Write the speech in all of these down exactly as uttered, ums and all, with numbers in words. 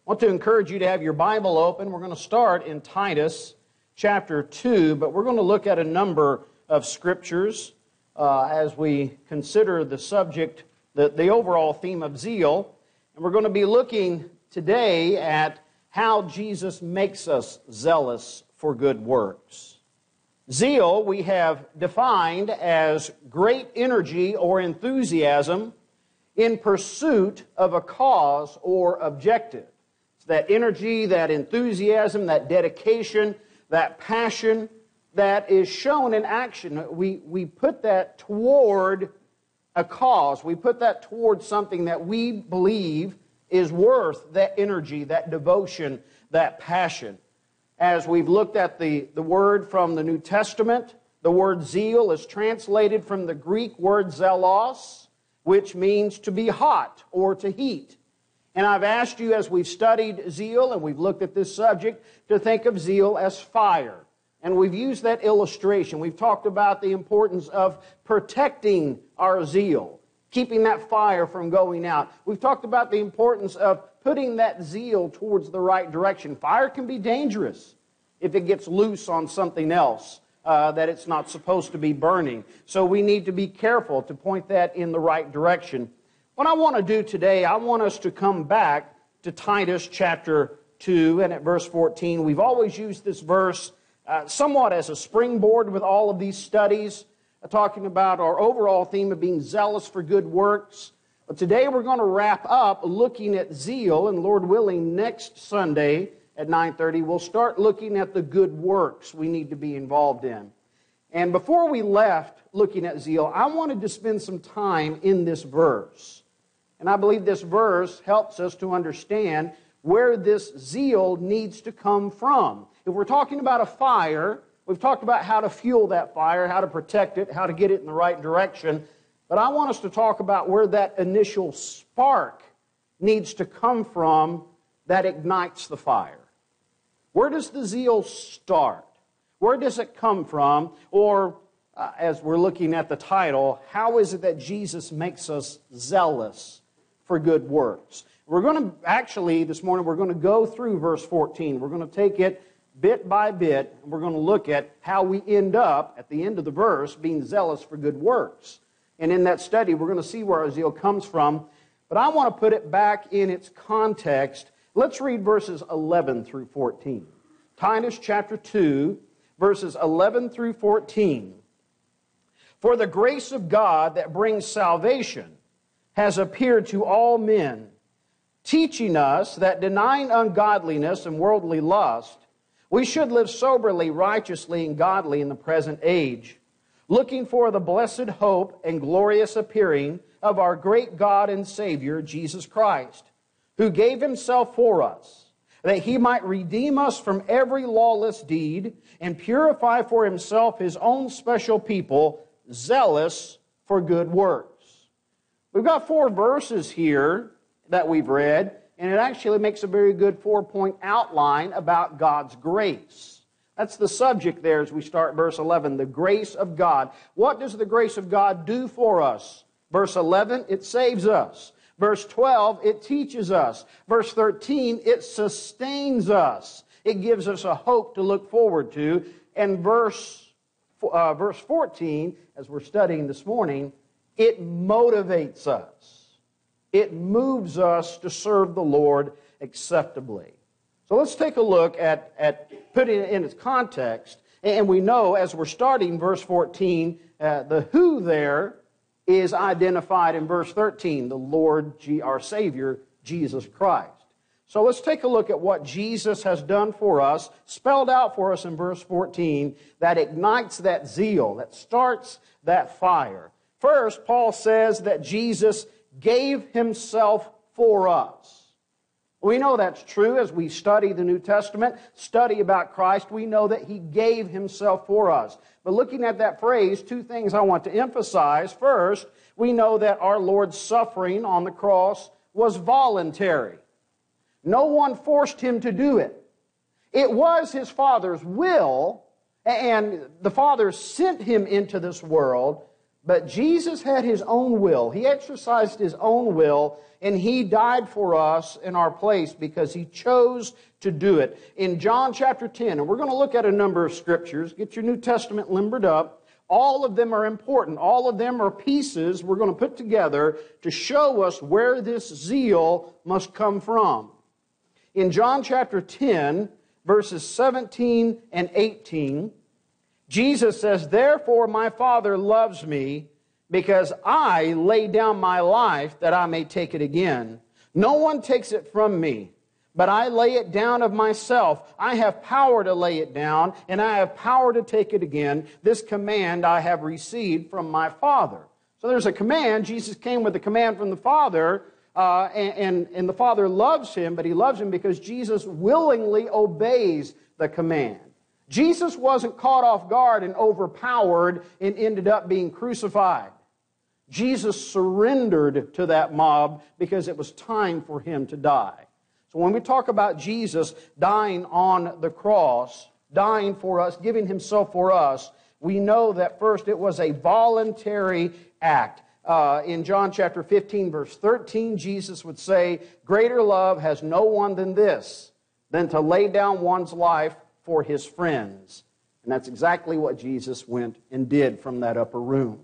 I want to encourage you to have your Bible open. We're going to start in Titus chapter two, but we're going to look at a number of scriptures uh, as we consider the subject, the, the overall theme of zeal. And we're going to be looking today at how Jesus makes us zealous for good works. Zeal we have defined as great energy or enthusiasm in pursuit of a cause or objective. It's that energy, that enthusiasm, that dedication, that passion that is shown in action. We, we put that toward a cause. We put that toward something that we believe is worth that energy, that devotion, that passion. As we've looked at the, the word from the New Testament, the word zeal is translated from the Greek word zelos, which means to be hot or to heat. And I've asked you as we've studied zeal and we've looked at this subject to think of zeal as fire. And we've used that illustration. We've talked about the importance of protecting our zeal, keeping that fire from going out. We've talked about the importance of putting that zeal towards the right direction. Fire can be dangerous if it gets loose on something else uh, that it's not supposed to be burning. So we need to be careful to point that in the right direction. What I want to do today, I want us to come back to Titus chapter two and at verse fourteen. We've always used this verse uh, somewhat as a springboard with all of these studies, uh, talking about our overall theme of being zealous for good works. But today we're going to wrap up looking at zeal, and Lord willing, next Sunday at nine thirty, we'll start looking at the good works we need to be involved in. And before we left looking at zeal, I wanted to spend some time in this verse. And I believe this verse helps us to understand where this zeal needs to come from. If we're talking about a fire, we've talked about how to fuel that fire, how to protect it, how to get it in the right direction. But I want us to talk about where that initial spark needs to come from that ignites the fire. Where does the zeal start? Where does it come from? Or, uh, as we're looking at the title, how is it that Jesus makes us zealous for good works? We're going to, actually, this morning, we're going to go through verse fourteen. We're going to take it bit by bit, and we're going to look at how we end up, at the end of the verse, being zealous for good works. And in that study, we're going to see where our zeal comes from. But I want to put it back in its context. Let's read verses eleven through fourteen. Titus chapter two, verses eleven through fourteen. For the grace of God that brings salvation has appeared to all men, teaching us that denying ungodliness and worldly lust, we should live soberly, righteously, and godly in the present age, looking for the blessed hope and glorious appearing of our great God and Savior, Jesus Christ, who gave himself for us, that he might redeem us from every lawless deed and purify for himself his own special people, zealous for good works. We've got four verses here that we've read, and it actually makes a very good four-point outline about God's grace. That's the subject there as we start verse eleven, the grace of God. What does the grace of God do for us? Verse eleven, it saves us. Verse twelve, it teaches us. Verse thirteen, it sustains us. It gives us a hope to look forward to. And verse, uh, verse fourteen, as we're studying this morning, it motivates us. It moves us to serve the Lord acceptably. So let's take a look at, at putting it in its context. And we know as we're starting verse fourteen, uh, the who there is identified in verse thirteen, the Lord, our Savior, Jesus Christ. So let's take a look at what Jesus has done for us, spelled out for us in verse fourteen, that ignites that zeal, that starts that fire. First, Paul says that Jesus gave himself for us. We know that's true as we study the New Testament, study about Christ. We know that he gave himself for us. But looking at that phrase, two things I want to emphasize. First, we know that our Lord's suffering on the cross was voluntary. No one forced him to do it. It was his Father's will, and the Father sent him into this world, But Jesus had His own will. He exercised His own will, and He died for us in our place because He chose to do it. In John chapter ten, and we're going to look at a number of scriptures. Get your New Testament limbered up. All of them are important. All of them are pieces we're going to put together to show us where this zeal must come from. In John chapter ten, verses seventeen and eighteen, Jesus says, "Therefore my Father loves me, because I lay down my life that I may take it again. No one takes it from me, but I lay it down of myself. I have power to lay it down, and I have power to take it again. This command I have received from my Father." So there's a command. Jesus came with a command from the Father, uh, and, and, and the Father loves Him, but He loves Him because Jesus willingly obeys the command. Jesus wasn't caught off guard and overpowered and ended up being crucified. Jesus surrendered to that mob because it was time for Him to die. So when we talk about Jesus dying on the cross, dying for us, giving Himself for us, we know that first it was a voluntary act. Uh, in John chapter fifteen, verse thirteen, Jesus would say, "Greater love has no one than this, than to lay down one's life for his friends." And that's exactly what Jesus went and did from that upper room.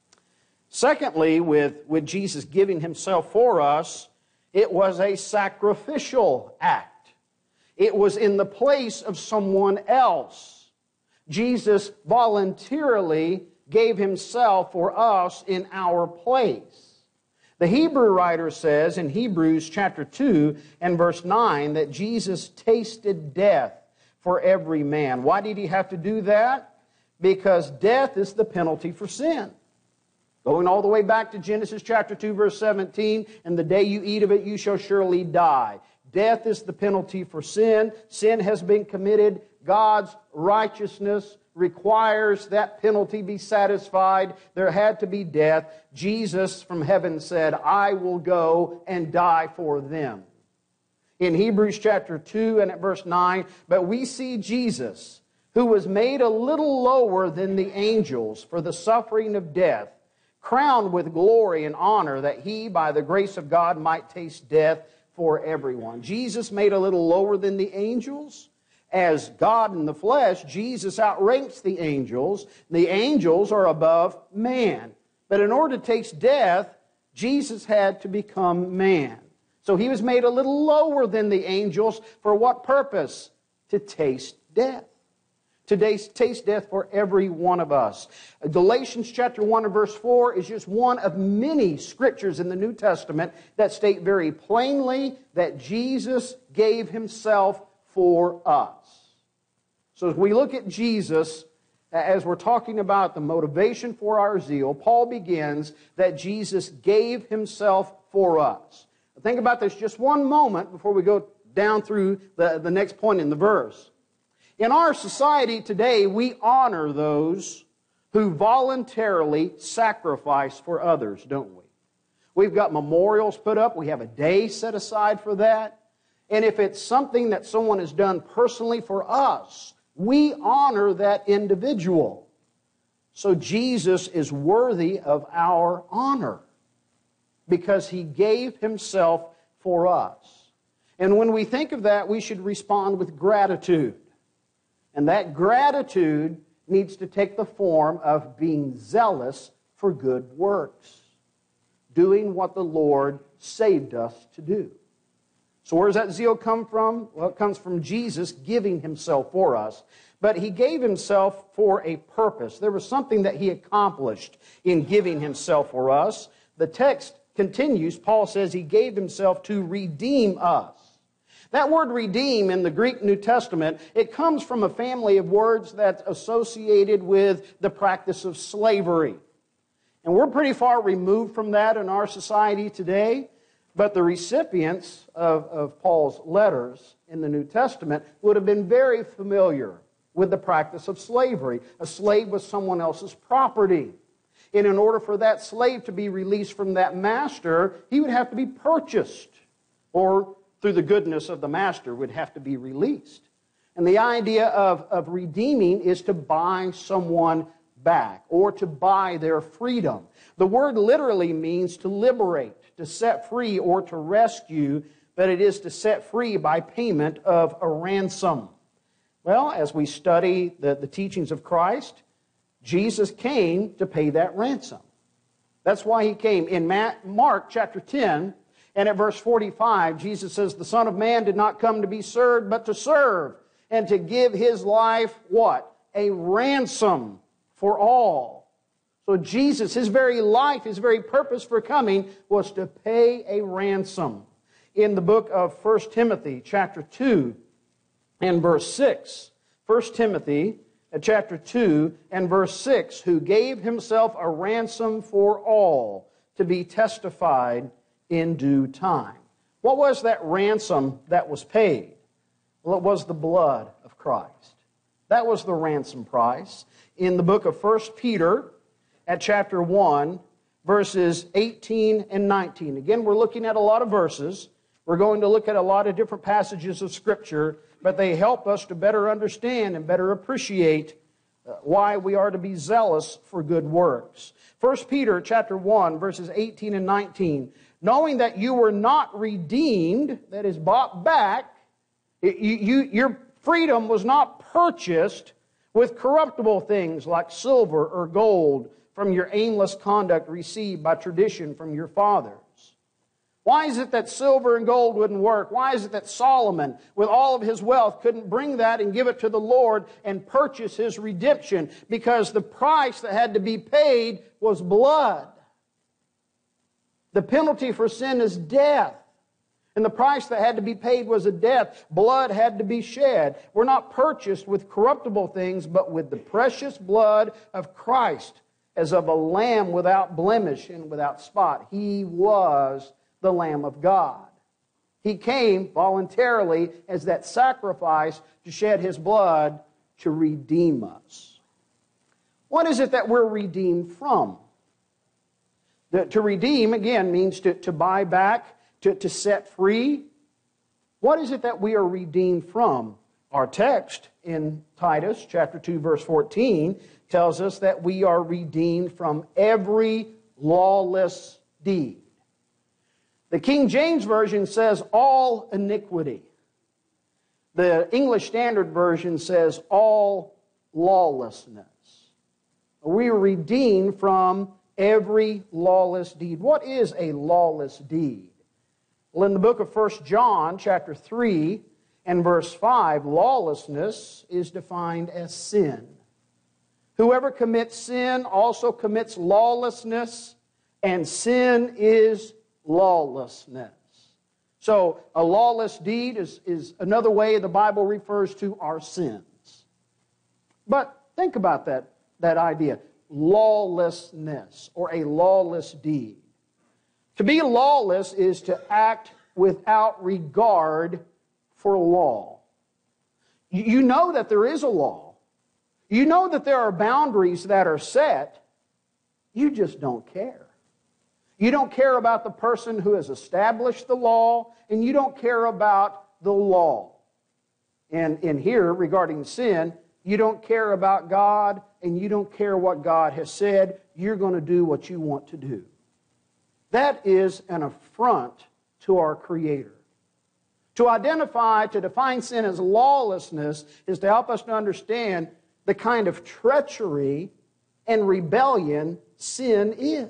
Secondly, with, with Jesus giving Himself for us, it was a sacrificial act. It was in the place of someone else. Jesus voluntarily gave Himself for us in our place. The Hebrew writer says in Hebrews chapter two and verse nine that Jesus tasted death for every man. Why did He have to do that? Because death is the penalty for sin. Going all the way back to Genesis chapter two, verse seventeen, "And the day you eat of it, you shall surely die." Death is the penalty for sin. Sin has been committed. God's righteousness requires that penalty be satisfied. There had to be death. Jesus from heaven said, "I will go and die for them." In Hebrews chapter two and at verse nine, "But we see Jesus, who was made a little lower than the angels for the suffering of death, crowned with glory and honor, that He, by the grace of God, might taste death for everyone." Jesus made a little lower than the angels. As God in the flesh, Jesus outranks the angels. The angels are above man. But in order to taste death, Jesus had to become man. So He was made a little lower than the angels. For what purpose? To taste death. To taste death for every one of us. Galatians chapter one and verse four is just one of many scriptures in the New Testament that state very plainly that Jesus gave Himself for us. So as we look at Jesus, as we're talking about the motivation for our zeal, Paul begins that Jesus gave Himself for us. Think about this just one moment before we go down through the, the next point in the verse. In our society today, we honor those who voluntarily sacrifice for others, don't we? We've got memorials put up. We have a day set aside for that. And if it's something that someone has done personally for us, we honor that individual. So Jesus is worthy of our honor, because He gave Himself for us. And when we think of that, we should respond with gratitude. And that gratitude needs to take the form of being zealous for good works, doing what the Lord saved us to do. So where does that zeal come from? Well, it comes from Jesus giving Himself for us. But He gave Himself for a purpose. There was something that He accomplished in giving Himself for us. The text continues. Paul says He gave Himself to redeem us. That word redeem in the Greek New Testament, it comes from a family of words that's associated with the practice of slavery. And we're pretty far removed from that in our society today. But the recipients of, of Paul's letters in the New Testament would have been very familiar with the practice of slavery. A slave was someone else's property. And in order for that slave to be released from that master, he would have to be purchased, or through the goodness of the master would have to be released. And the idea of, of redeeming is to buy someone back or to buy their freedom. The word literally means to liberate, to set free, or to rescue, but it is to set free by payment of a ransom. Well, as we study the, the teachings of Christ, Jesus came to pay that ransom. That's why He came. In Mark chapter ten, and at verse forty-five, Jesus says, "The Son of Man did not come to be served, but to serve, and to give His life," what? "A ransom for all." So Jesus, His very life, His very purpose for coming was to pay a ransom. In the book of First Timothy chapter two and verse six, First Timothy chapter two and verse six, "Who gave Himself a ransom for all, to be testified in due time." What was that ransom that was paid? Well, it was the blood of Christ. That was the ransom price. In the book of First Peter, at chapter one, verses eighteen and nineteen. Again, we're looking at a lot of verses. We're going to look at a lot of different passages of Scripture, but they help us to better understand and better appreciate why we are to be zealous for good works. First Peter chapter one, verses eighteen and nineteen. "Knowing that you were not redeemed," that is, bought back, you, you, your freedom was not purchased with corruptible things like silver or gold from your aimless conduct received by tradition from your fathers. Why is it that silver and gold wouldn't work? Why is it that Solomon, with all of his wealth, couldn't bring that and give it to the Lord and purchase his redemption? Because the price that had to be paid was blood. The penalty for sin is death. And the price that had to be paid was a death. Blood had to be shed. We're not purchased with corruptible things, but with the precious blood of Christ, as of a lamb without blemish and without spot. He was the Lamb of God. He came voluntarily as that sacrifice to shed His blood to redeem us. What is it that we're redeemed from? The, to redeem, again, means to, to buy back, to, to set free. What is it that we are redeemed from? Our text in Titus chapter two, verse fourteen tells us that we are redeemed from every lawless deed. The King James Version says all iniquity. The English Standard Version says all lawlessness. We are redeemed from every lawless deed. What is a lawless deed? Well, in the book of First John, chapter three and verse five, lawlessness is defined as sin. Whoever commits sin also commits lawlessness, and sin is lawlessness. So a lawless deed is, is another way the Bible refers to our sins. But think about that, that idea. Lawlessness, or a lawless deed. To be lawless is to act without regard for law. You know that there is a law. You know that there are boundaries that are set. You just don't care. You don't care about the person who has established the law, and you don't care about the law. And in here, regarding sin, you don't care about God, and you don't care what God has said. You're going to do what you want to do. That is an affront to our Creator. To identify, to define sin as lawlessness is to help us to understand the kind of treachery and rebellion sin is.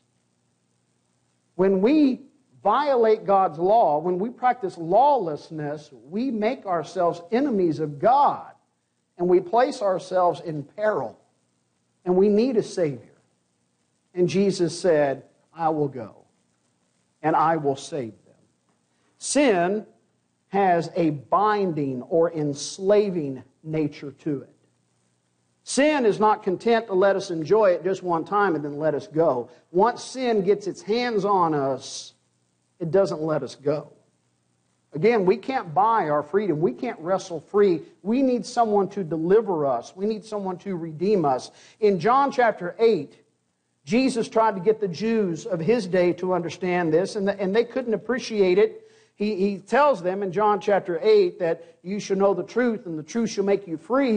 When we violate God's law, when we practice lawlessness, we make ourselves enemies of God, and we place ourselves in peril, and we need a Savior. And Jesus said, "I will go, and I will save them." Sin has a binding or enslaving nature to it. Sin is not content to let us enjoy it just one time and then let us go. Once sin gets its hands on us, it doesn't let us go. Again, we can't buy our freedom. We can't wrestle free. We need someone to deliver us. We need someone to redeem us. In John chapter eight, Jesus tried to get the Jews of His day to understand this, and, the, and they couldn't appreciate it. He, he tells them in John chapter eight that you shall know the truth, and the truth shall make you free.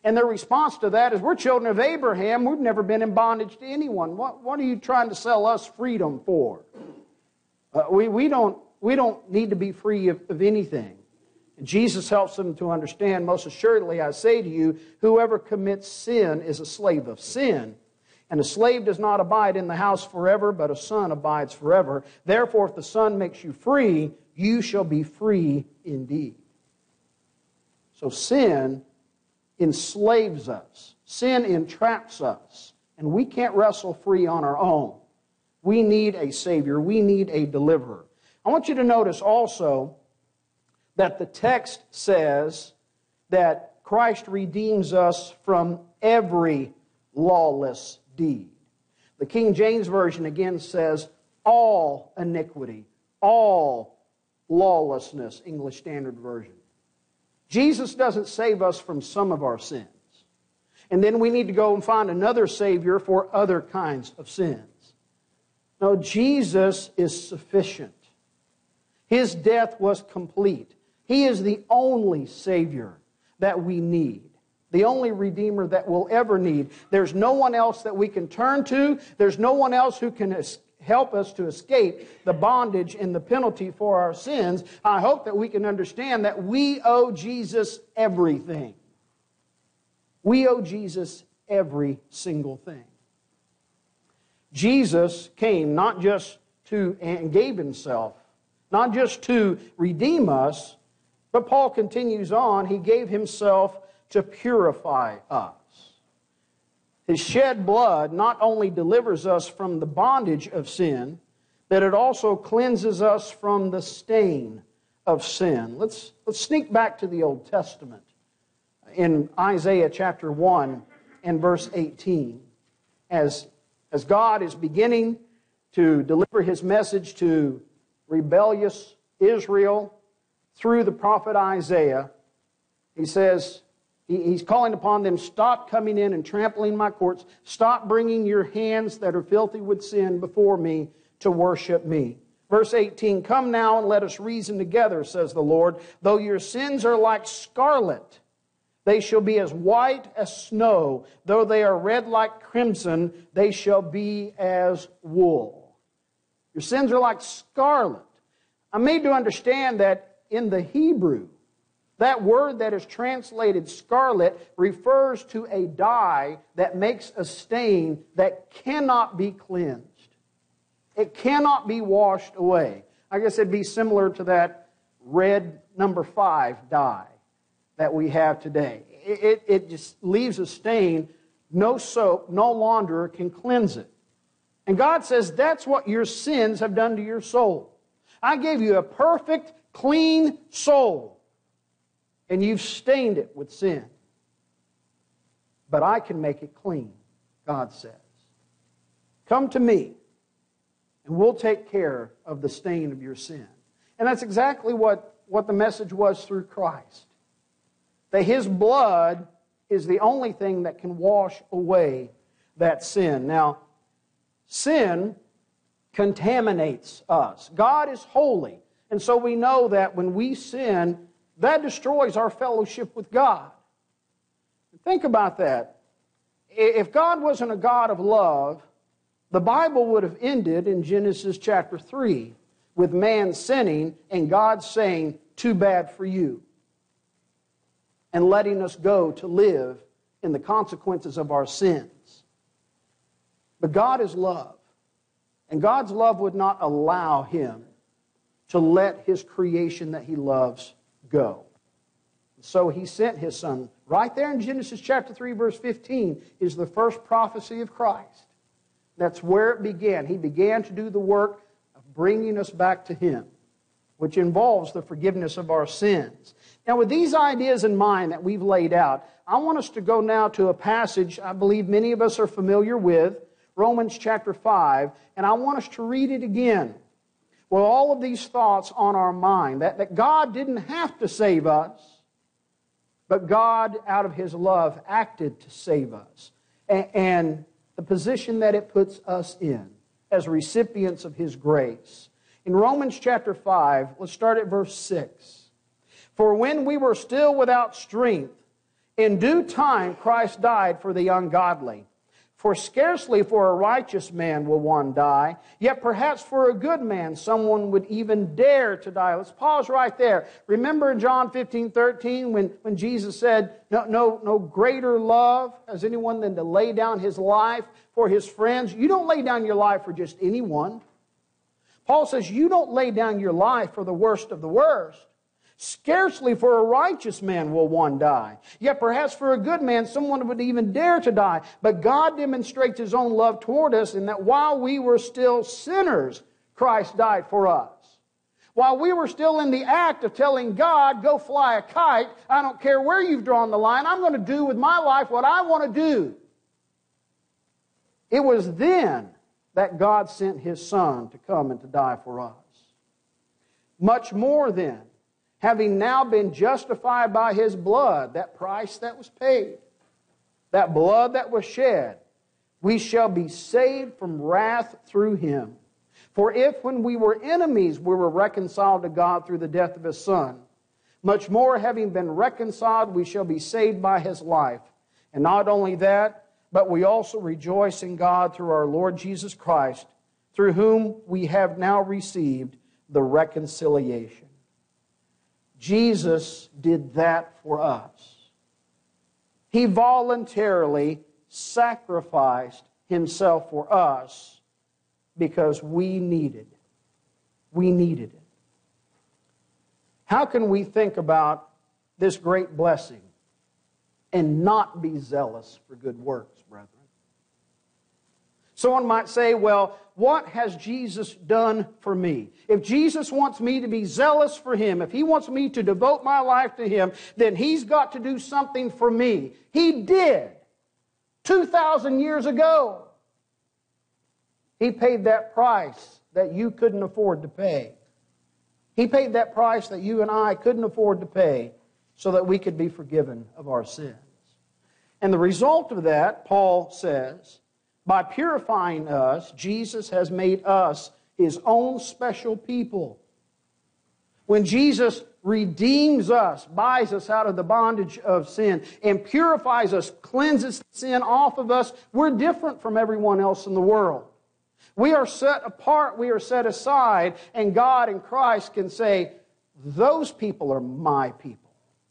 And their response to that is, we're children of Abraham. We've never been in bondage to anyone. What, what are you trying to sell us freedom for? Uh, we, we, don't, we don't need to be free of, of anything. And Jesus helps them to understand, most assuredly I say to you, whoever commits sin is a slave of sin. And a slave does not abide in the house forever, but a son abides forever. Therefore, if the Son makes you free, you shall be free indeed. So sin enslaves us. Sin entraps us. And we can't wrestle free on our own. We need a Savior. We need a deliverer. I want you to notice also that the text says that Christ redeems us from every lawless deed. The King James Version again says, all iniquity, all lawlessness, English Standard Version. Jesus doesn't save us from some of our sins. And then we need to go and find another Savior for other kinds of sins. No, Jesus is sufficient. His death was complete. He is the only Savior that we need. The only Redeemer that we'll ever need. There's no one else that we can turn to. There's no one else who can help us to escape the bondage and the penalty for our sins. I hope that we can understand that we owe Jesus everything. We owe Jesus every single thing. Jesus came not just to, and gave Himself, not just to redeem us, but Paul continues on, He gave Himself to purify us. His shed blood not only delivers us from the bondage of sin, but it also cleanses us from the stain of sin. Let's, let's sneak back to the Old Testament in Isaiah chapter one and verse eighteen. As, as God is beginning to deliver His message to rebellious Israel through the prophet Isaiah, He says, He's calling upon them, stop coming in and trampling my courts. Stop bringing your hands that are filthy with sin before me to worship me. Verse eighteen, come now and let us reason together, says the Lord. Though your sins are like scarlet, they shall be as white as snow. Though they are red like crimson, they shall be as wool. Your sins are like scarlet. I'm made to understand that in the Hebrew, that word that is translated scarlet refers to a dye that makes a stain that cannot be cleansed. It cannot be washed away. I guess it'd be similar to that red number five dye that we have today. It, it, it just leaves a stain. No soap, no launderer can cleanse it. And God says that's what your sins have done to your soul. I gave you a perfect, clean soul, and you've stained it with sin. But I can make it clean, God says. Come to me, and we'll take care of the stain of your sin. And that's exactly what, what the message was through Christ. That His blood is the only thing that can wash away that sin. Now, sin contaminates us. God is holy. And so we know that when we sin, that destroys our fellowship with God. Think about that. If God wasn't a God of love, the Bible would have ended in Genesis chapter three with man sinning and God saying, too bad for you, and letting us go to live in the consequences of our sins. But God is love, and God's love would not allow Him to let His creation that He loves go. So He sent His Son. Right there in Genesis chapter three, verse fifteen, is the first prophecy of Christ. That's where it began. He began to do the work of bringing us back to Him, which involves the forgiveness of our sins. Now, with these ideas in mind that we've laid out, I want us to go now to a passage I believe many of us are familiar with, Romans chapter five, and I want us to read it again with all of these thoughts on our mind, that, that God didn't have to save us, but God, out of His love, acted to save us. And, and the position that it puts us in as recipients of His grace. In Romans chapter five, let's start at verse six. For when we were still without strength, In due time Christ died for the ungodly. For scarcely for a righteous man will one die, yet perhaps for a good man someone would even dare to die. Let's pause right there. Remember in John fifteen thirteen when, when Jesus said, no, no, no greater love has anyone than to lay down his life for his friends. You don't lay down your life for just anyone. Paul says you don't lay down your life for the worst of the worst. Scarcely for a righteous man will one die. Yet perhaps for a good man someone would even dare to die. But God demonstrates His own love toward us in that while we were still sinners, Christ died for us. While we were still in the act of telling God, go fly a kite, I don't care where you've drawn the line, I'm going to do with my life what I want to do. It was then that God sent His Son to come and to die for us. Much more then, having now been justified by His blood, that price that was paid, that blood that was shed, we shall be saved from wrath through Him. For if when we were enemies we were reconciled to God through the death of His Son, much more having been reconciled we shall be saved by His life. And not only that, but we also rejoice in God through our Lord Jesus Christ, through whom we have now received the reconciliation. Jesus did that for us. He voluntarily sacrificed Himself for us because we needed. We needed it. How can we think about this great blessing and not be zealous for good works, brethren? Someone might say, well, what has Jesus done for me? If Jesus wants me to be zealous for Him, if He wants me to devote my life to Him, then He's got to do something for me. He did. two thousand years ago. He paid that price that you couldn't afford to pay. He paid that price that you and I couldn't afford to pay so that we could be forgiven of our sins. And the result of that, Paul says, by purifying us, Jesus has made us His own special people. When Jesus redeems us, buys us out of the bondage of sin, and purifies us, cleanses sin off of us, we're different from everyone else in the world. We are set apart, we are set aside, and God in Christ can say, those people are my people.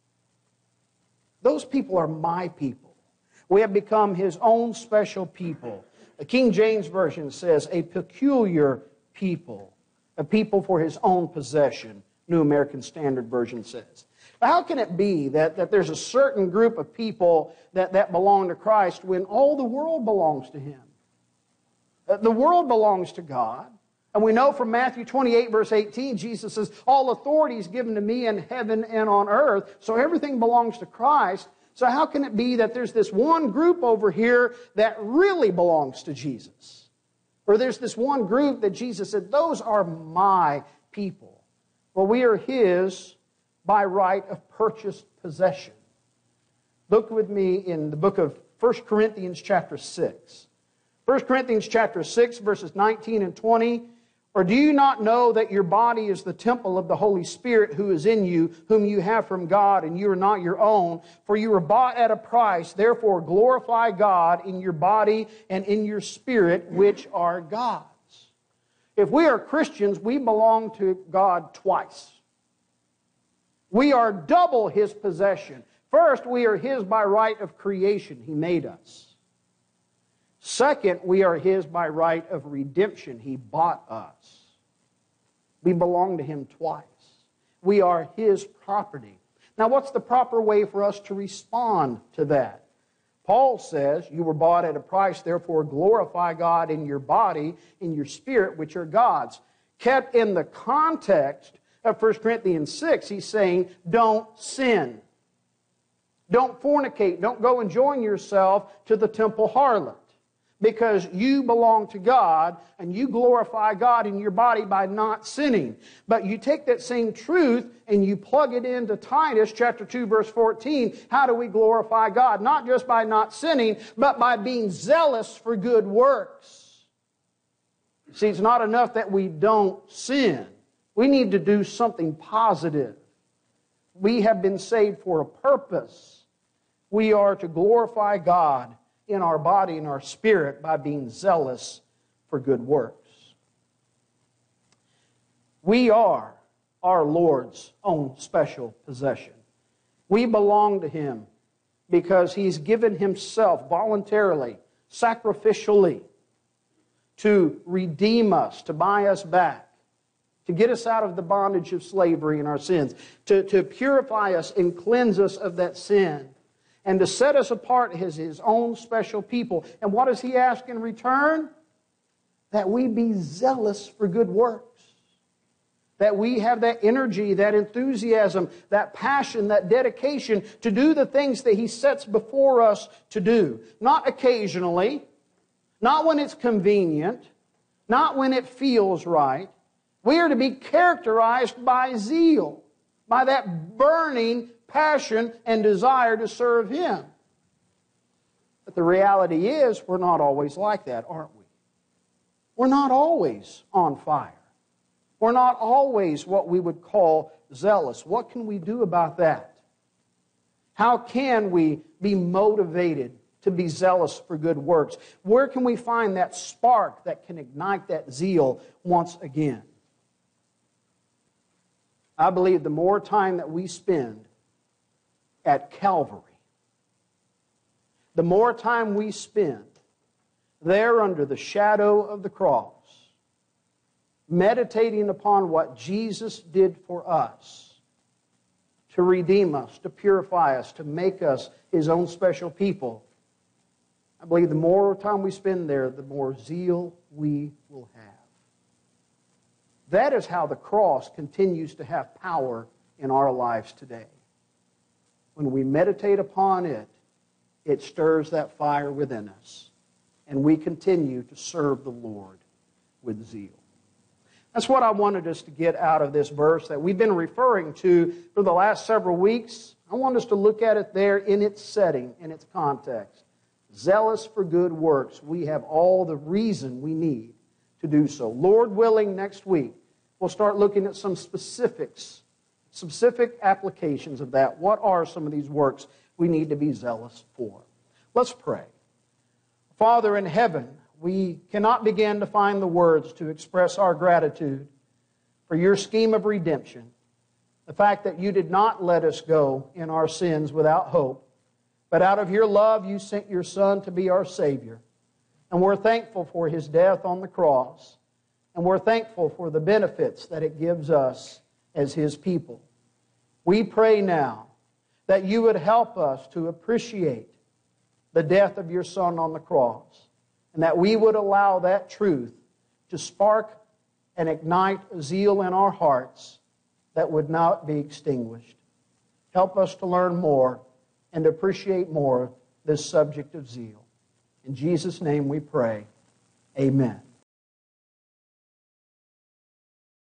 Those people are my people. We have become His own special people. The King James Version says, a peculiar people. A people for His own possession, New American Standard Version says. How can it be that, that there's a certain group of people that, that belong to Christ when all the world belongs to Him? The world belongs to God. And we know from Matthew twenty-eight, verse eighteen, Jesus says, all authority is given to me in heaven and on earth. So everything belongs to Christ. So how can it be that there's this one group over here that really belongs to Jesus? Or there's this one group that Jesus said, those are my people. Well, we are His by right of purchased possession. Look with me in the book of First Corinthians chapter six. First Corinthians chapter six, verses nineteen and twenty. Or do you not know that your body is the temple of the Holy Spirit who is in you, whom you have from God, and you are not your own? For you were bought at a price. Therefore glorify God in your body and in your spirit, which are God's. If we are Christians, we belong to God twice. We are double His possession. First, we are His by right of creation. He made us. Second, we are His by right of redemption. He bought us. We belong to Him twice. We are His property. Now, what's the proper way for us to respond to that? Paul says, you were bought at a price, therefore glorify God in your body, in your spirit, which are God's. Kept in the context of First Corinthians six, he's saying, don't sin. Don't fornicate. Don't go and join yourself to the temple harlot. Because you belong to God and you glorify God in your body by not sinning. But you take that same truth and you plug it into Titus chapter two, verse fourteen. How do we glorify God? Not just by not sinning, but by being zealous for good works. See, it's not enough that we don't sin. We need to do something positive. We have been saved for a purpose. we are to glorify God in our body and our spirit by being zealous for good works. We are our Lord's own special possession. We belong to Him because He's given Himself voluntarily, sacrificially, to redeem us, to buy us back, to get us out of the bondage of slavery and our sins, to, to purify us and cleanse us of that sin, and to set us apart as His own special people. And what does He ask in return? That we be zealous for good works. That we have that energy, that enthusiasm, that passion, that dedication to do the things that He sets before us to do. Not occasionally, not when it's convenient, not when it feels right. We are to be characterized by zeal, by that burning passion and desire to serve Him. But the reality is, we're not always like that, aren't we? We're not always on fire. We're not always what we would call zealous. What can we do about that? How can we be motivated to be zealous for good works? Where can we find that spark that can ignite that zeal once again? I believe the more time that we spend at Calvary, the more time we spend there under the shadow of the cross, meditating upon what Jesus did for us to redeem us, to purify us, to make us His own special people, I believe the more time we spend there, the more zeal we will have. That is how the cross continues to have power in our lives today. When we meditate upon it, it stirs that fire within us, and we continue to serve the Lord with zeal. That's what I wanted us to get out of this verse that we've been referring to for the last several weeks. I want us to look at it there in its setting, in its context. Zealous for good works. We have all the reason we need to do so. Lord willing, next week, we'll start looking at some specifics, specific applications of that. What are some of these works we need to be zealous for? Let's pray. Father in heaven, we cannot begin to find the words to express our gratitude for your scheme of redemption. The fact that you did not let us go in our sins without hope, but out of your love you sent your Son to be our Savior. And we're thankful for His death on the cross. And we're thankful for the benefits that it gives us as His people. We pray now that you would help us to appreciate the death of your Son on the cross, and that we would allow that truth to spark and ignite zeal in our hearts that would not be extinguished. Help us to learn more and appreciate more this subject of zeal. In Jesus' name we pray. Amen.